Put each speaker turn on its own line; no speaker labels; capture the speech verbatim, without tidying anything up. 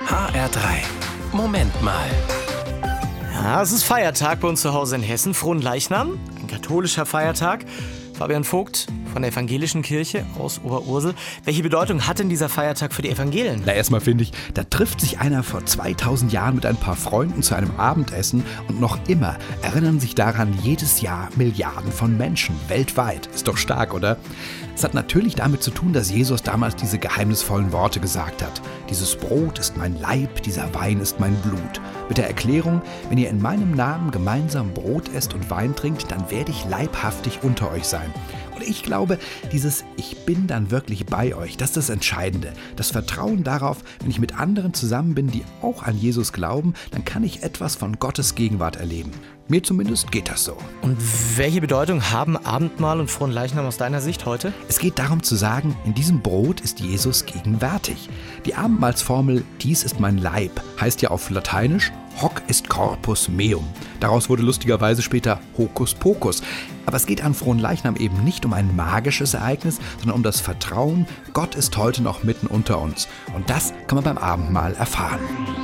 H R drei. Moment mal.
Ja, es ist Feiertag bei uns zu Hause in Hessen, Fronleichnam, ein katholischer Feiertag. Fabian Vogt von der Evangelischen Kirche aus Oberursel. Welche Bedeutung hat denn dieser Feiertag für die Evangelien?
Na, erstmal finde ich, da trifft sich einer vor zweitausend Jahren mit ein paar Freunden zu einem Abendessen und noch immer erinnern sich daran jedes Jahr Milliarden von Menschen weltweit. Ist doch stark, oder? Es hat natürlich damit zu tun, dass Jesus damals diese geheimnisvollen Worte gesagt hat. Dieses Brot ist mein Leib, dieser Wein ist mein Blut. Mit der Erklärung, wenn ihr in meinem Namen gemeinsam Brot esst und Wein trinkt, dann werde ich leibhaftig unter euch sein. Und ich glaube, dieses Ich bin dann wirklich bei euch, das ist das Entscheidende. Das Vertrauen darauf, wenn ich mit anderen zusammen bin, die auch an Jesus glauben, dann kann ich etwas von Gottes Gegenwart erleben. Mir zumindest geht das so.
Und welche Bedeutung haben Abendmahl und Fronleichnam aus deiner Sicht heute?
Es geht darum zu sagen, in diesem Brot ist Jesus gegenwärtig. Die Abendmahlsformel, dies ist mein Leib, heißt ja auf Lateinisch Hoc est corpus meum. Daraus wurde lustigerweise später Hokus Pokus. Aber es geht an Fronleichnam eben nicht um ein magisches Ereignis, sondern um das Vertrauen, Gott ist heute noch mitten unter uns. Und das kann man beim Abendmahl erfahren.